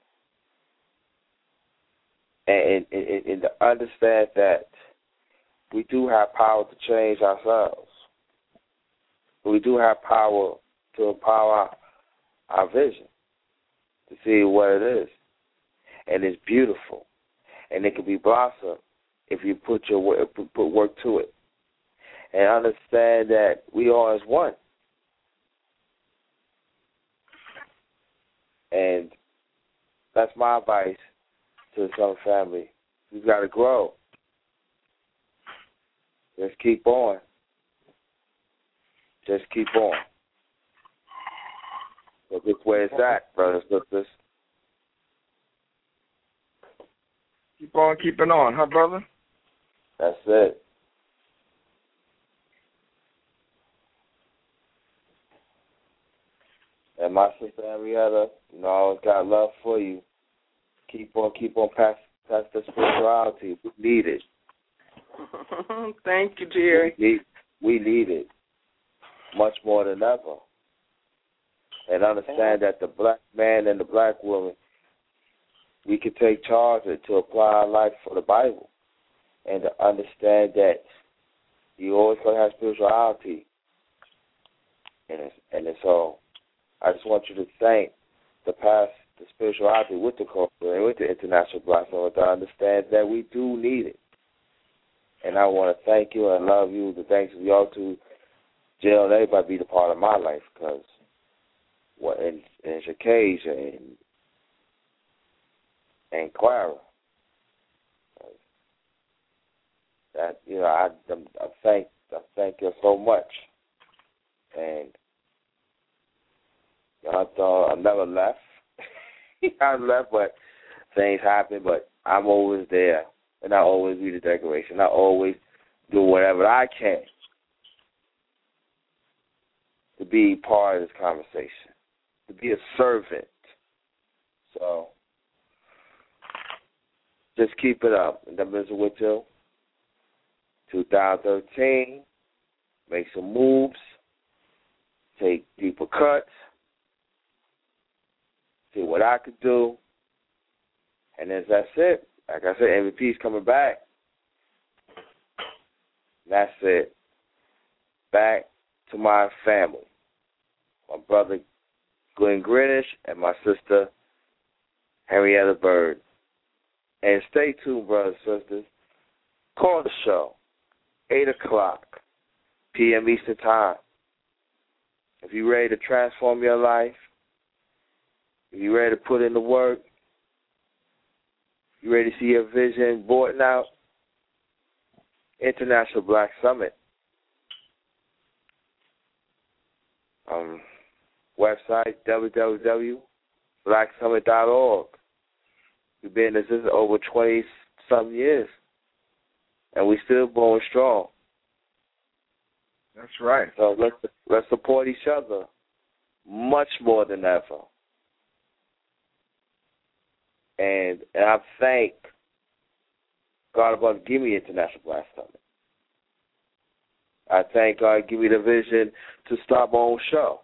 [SPEAKER 4] and, and, and, and to understand that we do have power to change ourselves. We do have power to empower our, our vision, to see what it is. And it's beautiful. And it can be blossomed if you put your work, put work to it. And understand that we are as one. And that's my advice to the Southern family. We've got to grow. Just keep on. Just keep on. Look at where it's at, brothers and sisters.
[SPEAKER 2] Keep on keeping on, huh, brother?
[SPEAKER 4] That's it. And my sister Henrietta, you know, I always got love for you. Keep on, keep on past, past the spirituality. We need it.
[SPEAKER 3] Thank you, Jerry.
[SPEAKER 4] We need, we need it much more than ever. And understand that the black man and the black woman, we can take charge of it to apply our life for the Bible. And to understand that you always going to have spirituality. And it's, and it's all. I just want you to thank the past, the spirituality with the culture and with the International Black Summit to understand that we do need it. And I want to thank you and love you. The thanks to y'all to Jill and everybody being a part of my life, because what in in Shakasia and and Clara, that you know I, I thank I thank you so much. And I thought I never left. I left, but things happen. But I'm always there, and I always read the declaration. I always do whatever I can to be part of this conversation, to be a servant. So just keep it up. And then Mister Whittle, twenty thirteen, make some moves, take deeper cuts, see what I could do, and as that's it. Like I said, M V P's coming back. That's it. Back to my family. My brother Glenn Greenwich and my sister Henrietta Bird. And stay tuned, brothers and sisters. Call the show, eight o'clock p.m. Eastern Time. If you're ready to transform your life, if you're ready to put in the work, you ready to see your vision born out, International Black Summit. Um, website, w w w dot black summit dot org. We've been in this over twenty-some years, and we still going strong.
[SPEAKER 2] That's right.
[SPEAKER 4] So let's, let's support each other much more than ever. And, and I thank God about to give me International Black Summit. I thank God give me the vision to start my own show.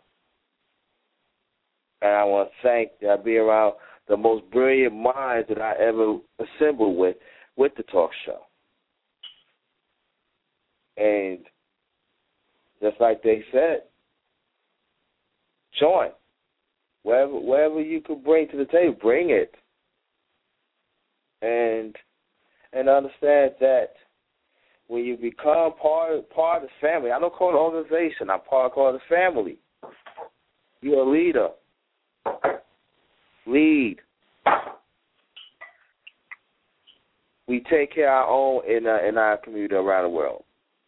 [SPEAKER 4] And I want to thank that I be around the most brilliant minds that I ever assembled with, with the talk show. And just like they said, join. Wherever, wherever you could bring to the table, bring it. And and understand that when you become part, part of the family, I don't call it an organization, I'm part of the family. You're a leader. Lead. We take care of our own in, uh, in our community around the world.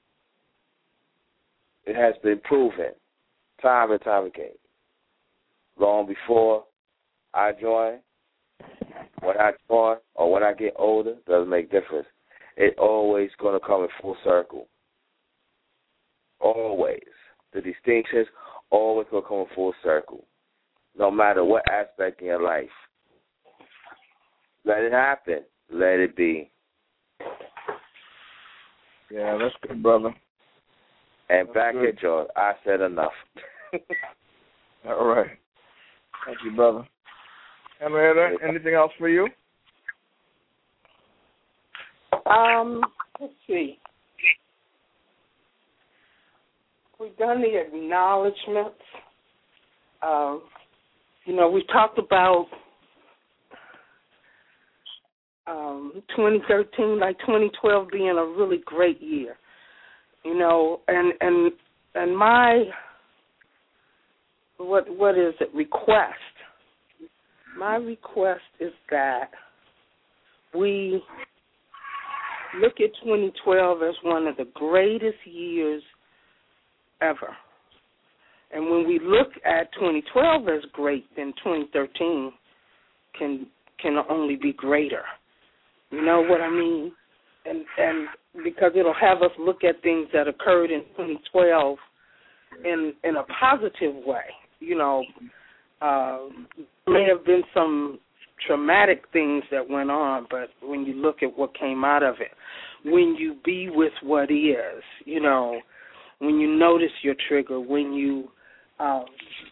[SPEAKER 4] It has been proven time and time again. Long before I joined, when I join or when I get older, doesn't make difference. It's always going to come in full circle. Always. The distinctions always going to come in full circle, no matter what aspect in your life. Let it happen. Let it be.
[SPEAKER 2] Yeah, that's good, brother.
[SPEAKER 4] And
[SPEAKER 2] that's
[SPEAKER 4] back
[SPEAKER 2] good.
[SPEAKER 4] at y'all, I said enough.
[SPEAKER 2] All right. Thank you, brother. Henrietta, anything else for you?
[SPEAKER 3] Um, let's see. We've done the acknowledgments. Um, you know, we talked about um, twenty thirteen, like twenty twelve being a really great year. You know, and and and my what what is it? Request. My request is that we look at twenty twelve as one of the greatest years ever. And when we look at twenty twelve as great, then twenty thirteen can can only be greater. You know what I mean? And and because it'll have us look at things that occurred in twenty twelve in in a positive way. You know, uh, may have been some traumatic things that went on, but when you look at what came out of it, when you be with what is, you know, when you notice your trigger, when you um,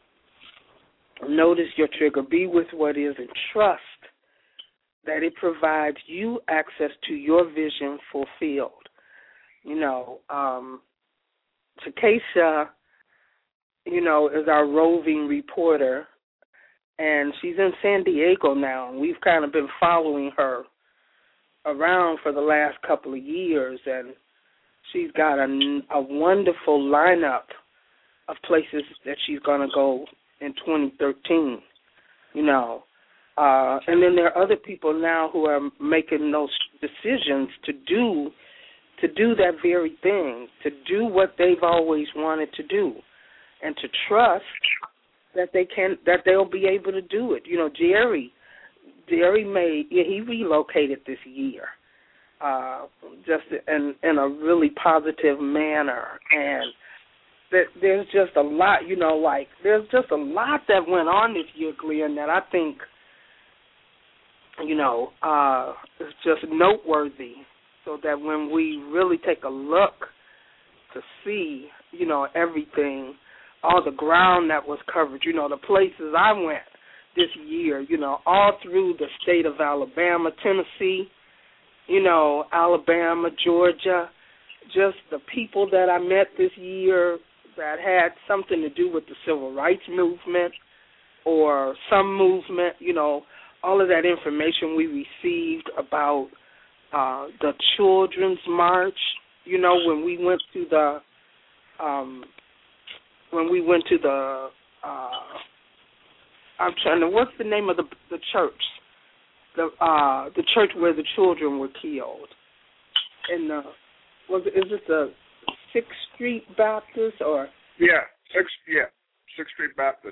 [SPEAKER 3] notice your trigger, be with what is and trust that it provides you access to your vision fulfilled. You know, um, Takesha, you know, is our roving reporter, and she's in San Diego now, and we've kind of been following her around for the last couple of years, and she's got a, a wonderful lineup of places that she's going to go in twenty thirteen, you know. Uh, and then there are other people now who are making those decisions to do to do that very thing, to do what they've always wanted to do, and to trust that they can that they'll be able to do it. You know, Jerry, Jerry made yeah, he relocated this year, uh, just in in a really positive manner, and that there's just a lot. You know, like there's just a lot that went on this year, Glenn, that I think, you know, uh, is just noteworthy. So that when we really take a look to see, you know, everything, all the ground that was covered, you know, the places I went this year, you know, all through the state of Alabama, Tennessee, you know, Alabama, Georgia, just the people that I met this year that had something to do with the civil rights movement or some movement, you know, all of that information we received about uh, the Children's March, you know, when we went to the, um, when we went to the, uh, I'm trying to, what's the name of the the church? The uh, the church where the children were killed. And uh, was it, is it the Sixth Street Baptist or?
[SPEAKER 2] Yeah, Sixth, yeah, Sixth Street Baptist.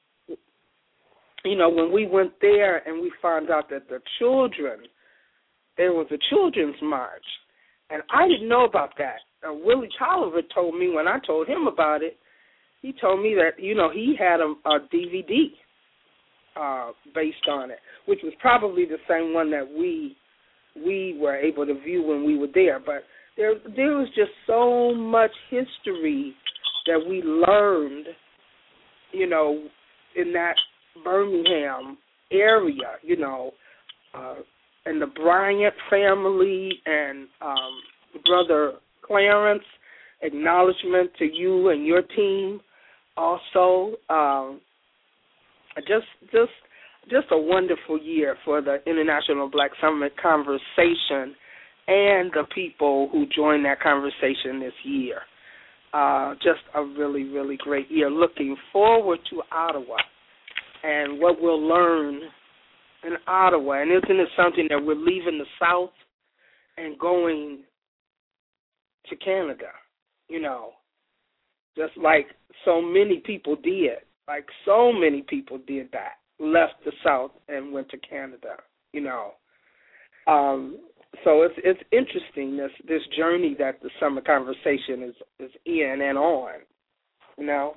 [SPEAKER 3] You know, when we went there and we found out that the children, there was a children's march, and I didn't know about that. Uh, Willie Tolliver told me when I told him about it, he told me that, you know, he had a, a D V D uh, based on it, which was probably the same one that we we were able to view when we were there. But there there was just so much history that we learned, you know, in that Birmingham area, you know, uh, and the Bryant family and um, Brother Clarence, acknowledgement to you and your team also. Um, just, just, just a wonderful year for the International Black Summit Conversation and the people who joined that conversation this year. Uh, just a really, really great year. Looking forward to Ottawa and what we'll learn in Ottawa. And isn't it something that we're leaving the South and going to Canada, you know, just like so many people did. Like so many people did that, left the South and went to Canada, you know. Um, so it's it's interesting, this this journey that the Summer Conversation is, is in and on, you know.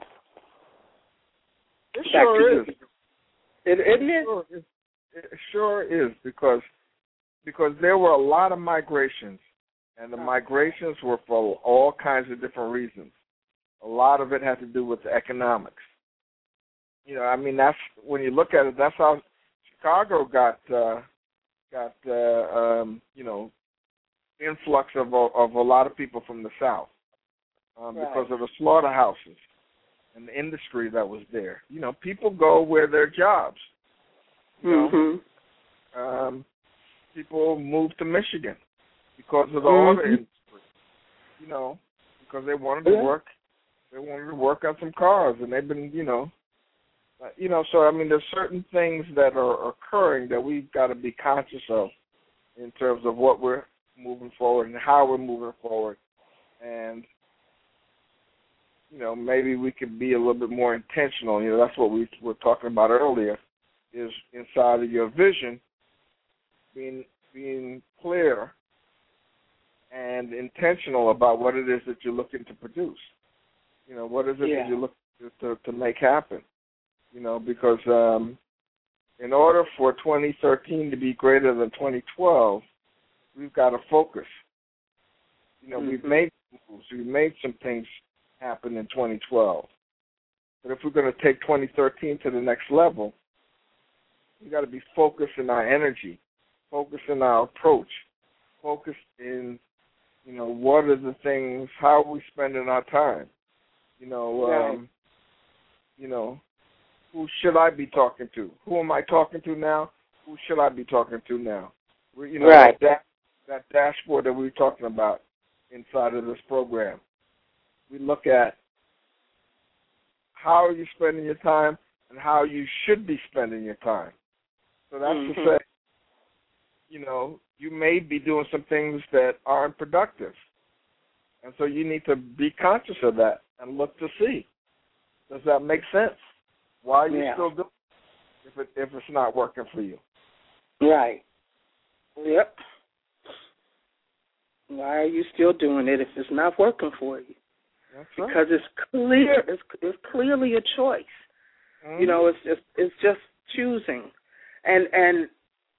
[SPEAKER 2] It sure is.
[SPEAKER 3] It, isn't it?
[SPEAKER 2] Sure, it, it sure is, because because there were a lot of migrations, and the migrations were for all kinds of different reasons. A lot of it had to do with the economics. You know, I mean, that's when you look at it, that's how Chicago got uh, got uh, um, you know, influx of a, of a lot of people from the South um,
[SPEAKER 3] right.
[SPEAKER 2] because of the slaughterhouses and the industry that was there. You know, people go where there are jobs. You know?
[SPEAKER 3] Mm-hmm.
[SPEAKER 2] Um, people move to Michigan because of the
[SPEAKER 3] mm-hmm.
[SPEAKER 2] auto industry. You know, because they wanted to
[SPEAKER 3] yeah.
[SPEAKER 2] work. They wanted to work on some cars, and they've been, you know, uh, you know. So I mean, there's certain things that are occurring that we've got to be conscious of in terms of what we're moving forward and how we're moving forward, and you know, maybe we could be a little bit more intentional. You know, that's what we were talking about earlier, is inside of your vision, being being clear and intentional about what it is that you're looking to produce. You know, what is it
[SPEAKER 3] yeah.
[SPEAKER 2] that you're looking to, to, to make happen? You know, because um, in order for twenty thirteen to be greater than twenty twelve, we've got to focus. You know, mm-hmm. we've made moves, we've made some things happen in twenty twelve. But if we're going to take twenty thirteen to the next level, we've got to be focused in our energy, focused in our approach, focused in, you know, what are the things, how are we spending our time? You know,
[SPEAKER 3] right.
[SPEAKER 2] um, you know, who should I be talking to? Who am I talking to now? Who should I be talking to now? You know,
[SPEAKER 3] right.
[SPEAKER 2] that, that dashboard that we were talking about inside of this program. We look at how are you spending your time and how you should be spending your time. So that's
[SPEAKER 3] mm-hmm.
[SPEAKER 2] to say, you know, you may be doing some things that aren't productive. And so you need to be conscious of that and look to see, does that make sense? Why are you
[SPEAKER 3] yeah.
[SPEAKER 2] still doing it if, it if it's not working for you?
[SPEAKER 3] Right. Yep. Why are you still doing it if it's not working for you?
[SPEAKER 2] That's
[SPEAKER 3] because
[SPEAKER 2] right.
[SPEAKER 3] it's clear. It's, it's clearly a choice. Mm-hmm. You know, it's just it's just choosing, and and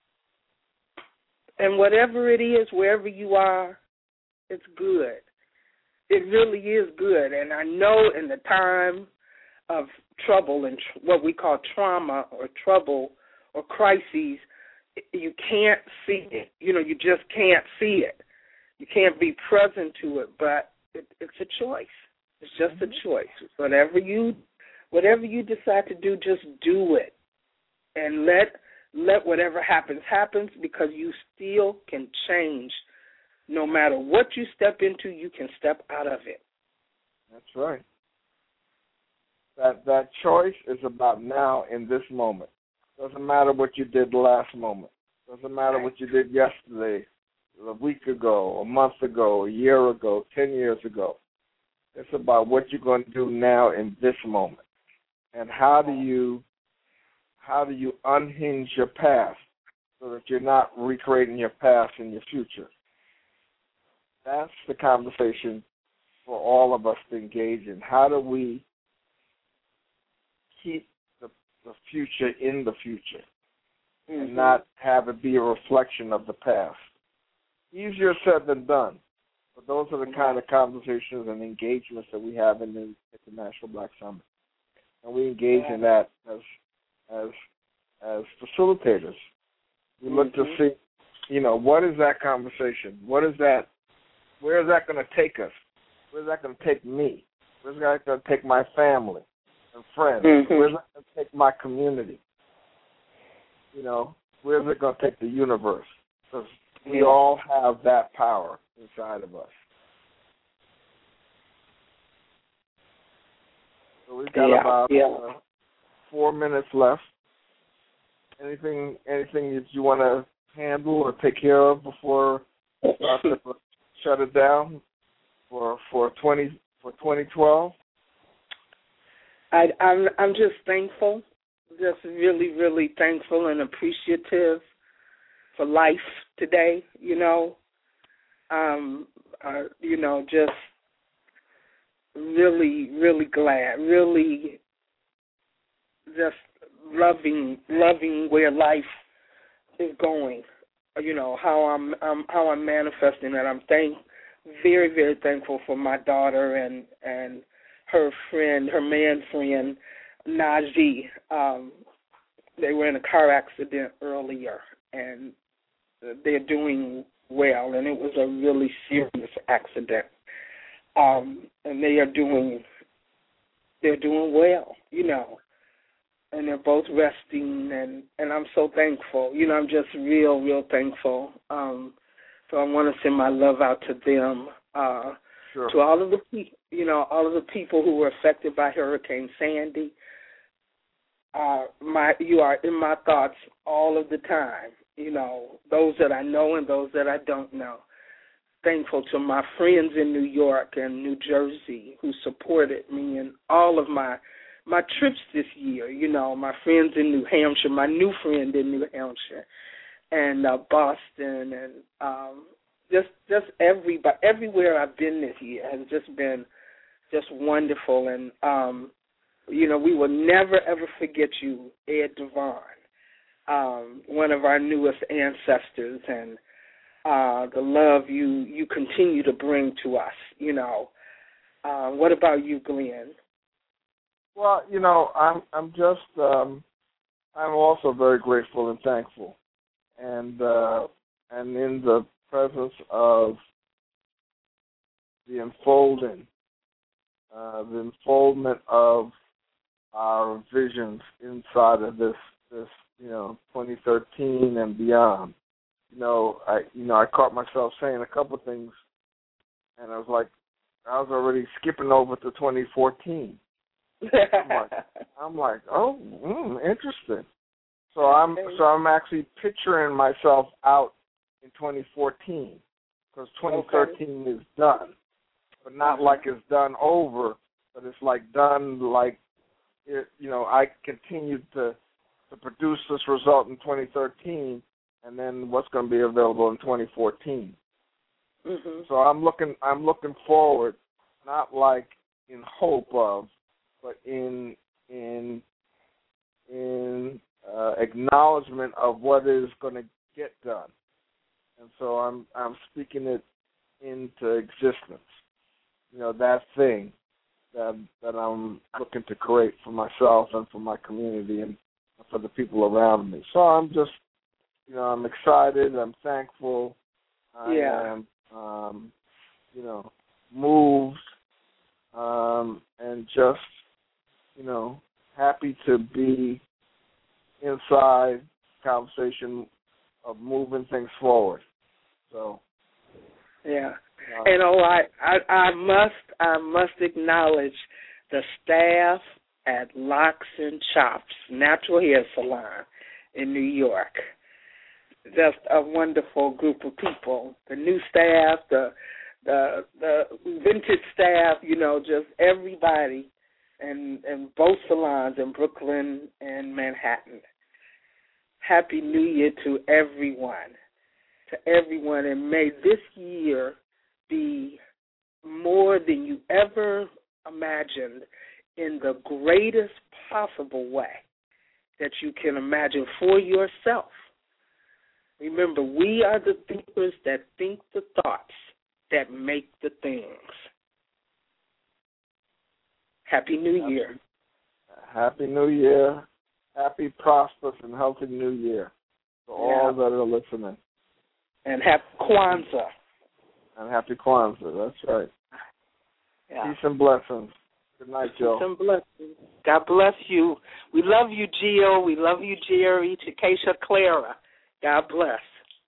[SPEAKER 3] and whatever it is, wherever you are, it's good. It really is good. And I know in the time of trouble and tr- what we call trauma or trouble or crises, you can't see it. You know, you just can't see it. You can't be present to it, but it, it's a choice. It's just a choice. Whatever you, whatever you decide to do, just do it, and let let whatever happens happens, because you still can change. No matter what you step into, you can step out of it.
[SPEAKER 2] That's right. That that choice is about now in this moment. Doesn't matter what you did last moment. Doesn't matter what you did yesterday, a week ago, a month ago, a year ago, ten years ago. It's about what you're going to do now in this moment. And how do you how do you unhinge your past so that you're not recreating your past in your future? That's the conversation for all of us to engage in. How do we keep the, the future in the future mm-hmm. and not have it be a reflection of the past? Easier said than done, But those are the kind of conversations and engagements that we have in the International Black Summit, and we engage in that as as as facilitators. We look
[SPEAKER 3] mm-hmm.
[SPEAKER 2] to see, you know, what is that conversation? What is that? Where is that going to take us? Where is that going to take me? Where is that going to take my family and friends?
[SPEAKER 3] Mm-hmm.
[SPEAKER 2] Where is that going to take my community? You know, where is it going to take the universe? Because we all have that power inside of us. So we've got
[SPEAKER 3] yeah,
[SPEAKER 2] about
[SPEAKER 3] yeah.
[SPEAKER 2] Uh, four minutes left. Anything, anything that you want to handle or take care of before we start to shut it down for for twenty for twenty twelve?
[SPEAKER 3] I, I'm I'm just thankful, just really really thankful and appreciative for life today. You know, um, uh, you know, just really really glad, really just loving loving where life is going. You know how I'm, I'm how I'm manifesting that. I'm thank very very thankful for my daughter and and her friend, her man friend Najee. Um, they were in a car accident earlier, and they're doing well. And it was a really serious accident. Um, and they are doing they're doing well. You know. And they're both resting, and, and I'm so thankful. You know, I'm just real, real thankful. Um, so I want to send my love out to them, uh,
[SPEAKER 2] sure.
[SPEAKER 3] to all of the people, you know, all of the people who were affected by Hurricane Sandy. Uh, my, you are in my thoughts all of the time. You know, those that I know and those that I don't know. Thankful to my friends in New York and New Jersey who supported me in all of my. My trips this year, you know, my friends in New Hampshire, my new friend in New Hampshire, and uh, Boston, and um, just just every everywhere I've been this year has just been just wonderful. And um, you know, we will never ever forget you, Ed Devon, um, one of our newest ancestors, and uh, the love you you continue to bring to us. You know, uh, what about you, Glenn?
[SPEAKER 2] Well, you know, I'm I'm just um, I'm also very grateful and thankful, and uh, and in the presence of the unfolding, uh, the unfoldment of our visions inside of this this you know twenty thirteen and beyond. You know, I you know I caught myself saying a couple things, and I was like, I was already skipping over to twenty fourteen. I'm like, I'm like, oh, mm, interesting. So I'm so I'm actually picturing myself out in twenty fourteen because twenty thirteen okay. is done, but not like it's done over, but it's like done like it, you know I continued to to produce this result in twenty thirteen, and then what's going to be available in twenty fourteen.
[SPEAKER 3] Mm-hmm.
[SPEAKER 2] So I'm looking I'm looking forward, not like in hope of, but in in in uh, acknowledgement of what is going to get done, and so I'm I'm speaking it into existence. You know, that thing that that I'm looking to create for myself and for my community and for the people around me. So I'm just, you know, I'm excited. I'm thankful. I
[SPEAKER 3] yeah.
[SPEAKER 2] am, um, you know, moved, um, and just, you know, happy to be inside conversation of moving things forward. So,
[SPEAKER 3] yeah,
[SPEAKER 2] uh,
[SPEAKER 3] and oh, I, I, I must, I must acknowledge the staff at Locks and Chops Natural Hair Salon in New York. Just a wonderful group of people. The new staff, the the the vintage staff, you know, just everybody. And, and both salons in Brooklyn and Manhattan. Happy New Year to everyone, to everyone, and may this year be more than you ever imagined in the greatest possible way that you can imagine for yourself. Remember, we are the thinkers that think the thoughts
[SPEAKER 5] that make the things. Happy New
[SPEAKER 2] Happy,
[SPEAKER 5] Year.
[SPEAKER 2] Happy New Year. Happy, prosperous, and healthy New Year to all
[SPEAKER 5] Yeah.
[SPEAKER 2] that are listening.
[SPEAKER 5] And happy Kwanzaa.
[SPEAKER 2] And happy Kwanzaa. That's right.
[SPEAKER 5] Yeah.
[SPEAKER 2] Peace and blessings. Good night, Joe.
[SPEAKER 5] Peace and blessings. God bless you. We love you, Gio. We love you, Jerry, Takesha, Clara. God bless.